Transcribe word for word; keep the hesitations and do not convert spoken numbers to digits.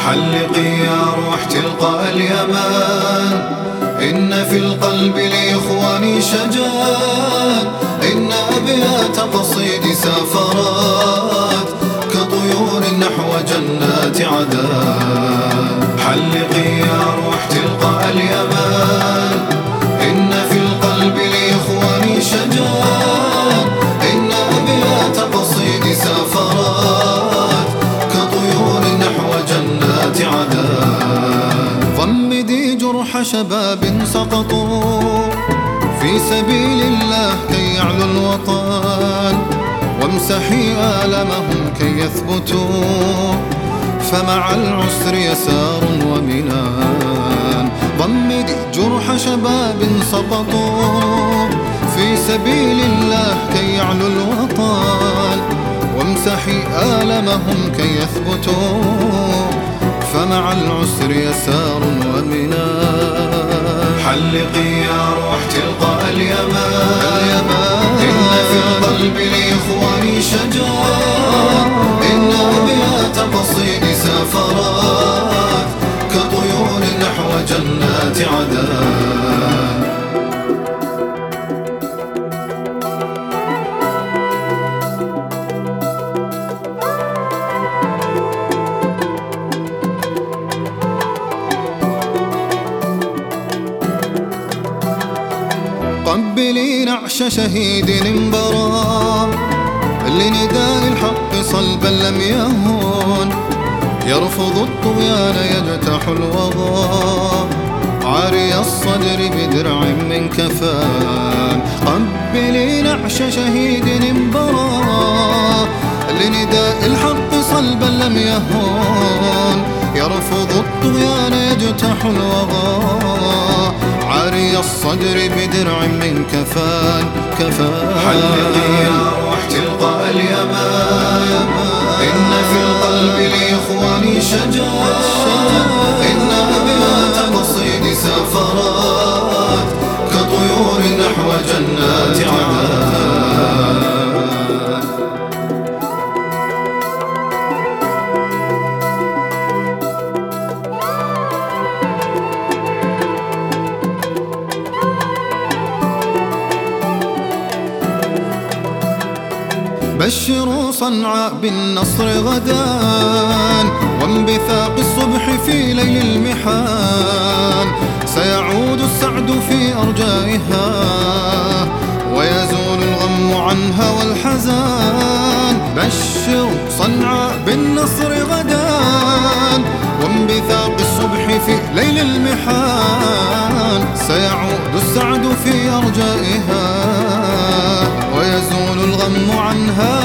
حلقي يا روح تلقى اليمان، إن في القلب لإخواني شجان، إن أبيات قصيدي سافرات كطيور نحو جنات عدن. حلقي يا روح تلقى اليمان، إن في القلب لإخواني شجان، إن أبيات قصيدي سافرات كطيور نحو جنات عدن. ضمدي جرح شباب سقطوا في سبيل الله كي يعلو الوطن، وامسحي آلمهم كي يثبتوا، فمع العسر يسار ومنان. ضمدي جرح شباب سقطوا في سبيل الله كي يعلو الوطن، وامسحي آلمهم كي يثبتوا، فمع العسر يسار ومنان. حلقي يا روح تلقى اليمان، إن في القلب لإخواني شجان، إن أبيات قصيدي سافرات كطيور نحو جنات عدن. قبلي نعش شهيد انبرى، لنداء الحق صلبا لم يهون، يرفض الطغيان يجتاح الوغى، عاري الصدر بدرع من كفان. قبلي نعش شهيد انبرى، لنداء الحق صلبا لم يهون، يرفض الطغيان يجتاح الوغى، عاري الصدر بدرع من كفان كفان. حلقي يا روح تلقى اليمان، إن في القلب لإخواني شجان، إن أبيات قصيدي سافرات كطيور نحو جنات عدن. بشروا صنعاء بالنصر غدان، وانبثاق الصبح في ليل المحان، سيعود السعد في أرجائها، ويزول الغم عنها والحزان. بشروا صنعاء بالنصر غدان، وانبثاق الصبح في ليل المحان، سيعود السعد في أرجائها، ويزول الغم عنها